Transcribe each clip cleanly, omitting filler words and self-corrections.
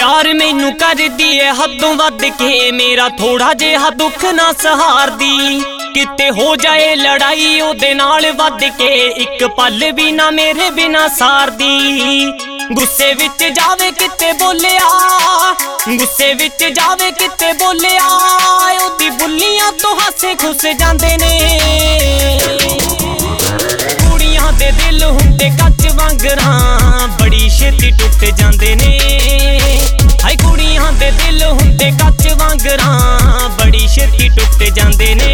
प्यार मैनू कर दिए हदों वध के, मेरा थोड़ा जिहा दुख ना सहारदी। किते हो जाए लड़ाई ओदे नाल वध के, एक पल भी ना मेरे बिना सारदी। गुस्से विच जावे किते बोलिया, गुस्से विच जावे किते बोलिया, ओदी बुल्लियां तो हासे खुस जांदे ने। कुड़ियां दे दिल हुंदे कच वांगरां, बड़ी छेती टुट जांदे ने। हाय कुड़ियां दे दिल हुंदे कच वांगरां, बड़ी छेती टुट जांदे ने।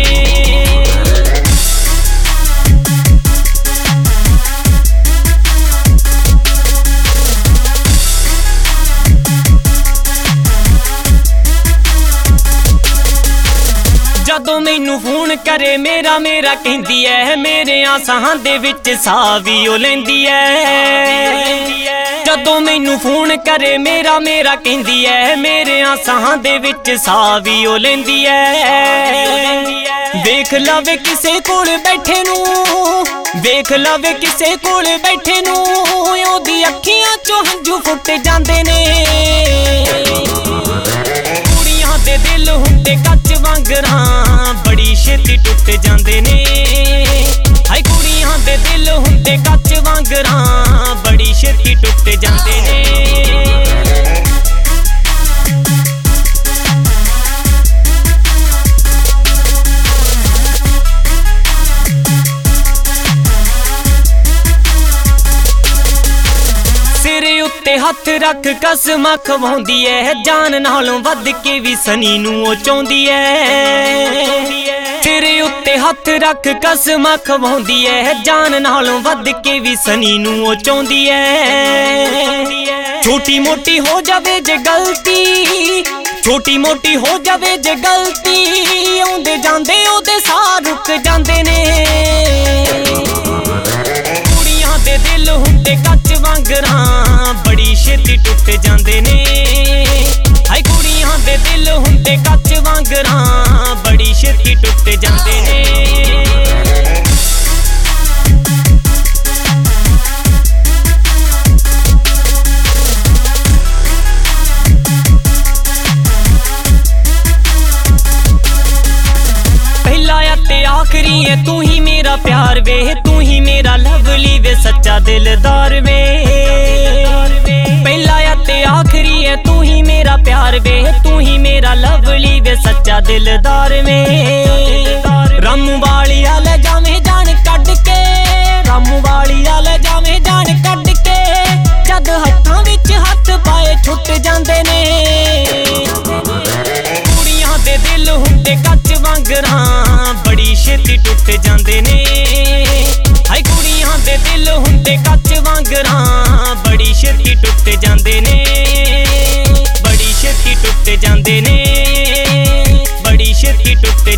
जदों मैनू फोन करे मेरा मेरा कहंदी है, मेरे आसां दे विच साह वी ओ लैंदी है। जदों मैनू फोन करे मेरा मेरा कहंदी है, मेरे आसां दे विच साह वी ओ लैंदी है। देख लवे किसे कोल बैठे नू, देख लवे किसे कोल बैठे नू, ओदी अखियां चों हंझू फुट जांदे ने। कुड़ियां दे दिल हुंदे कच वांगरां, बड़ी छेती टुट जांदे ने। हाय कुड़ियां दे दिल हुंदे कच वांगरां, बड़ी छेती टुट जांदे ने। सिर उत्ते हथ रख कसमां खवाउंदी है, जान नालों वध के भी सनी नू ओ चाहुंदी है। सिर उत्ते हथ रख कसमां खवाउंदी है, जान नालों वध के भी सनी नू ओ चाहुंदी है। छोटी मोटी हो जावे जे गलती, छोटी मोटी हो जावे जे गलती, आउंदे जांदे ओदे साह रुक जांदे ने। कुड़ियां दे दिल हुंदे कच वांगरां, बड़ी छेती टुट जांदे ने। हाय कुड़ियां दे दिल हुंदे कच वांगरां, बड़ी छेती टुट जांदे ने। आखिरी है तू ही मेरा प्यार वे, तू ही मेरा लवली वे सच्चा दिलदार वे। पहला या ते आखिरी है तू ही मेरा प्यार वे, तू ही मेरा लवली वे सच्चा दिलदार वे। रामू वालिया ले जावे जान कड के, रामू वालिया ले जावे जान कड के, जद हत्थां विच हत्थ पाए छुट जांदे ने। कुड़ियां दे दिल हुंदे कच वांगरां, बड़ी छेती टुट जांदे ने। हाय कुड़ियां दे दिल हुंदे कच वांगरां, बड़ी छेती टुट जांदे ने। बड़ी छेती टुट जांदे ने, बड़ी छेती टुट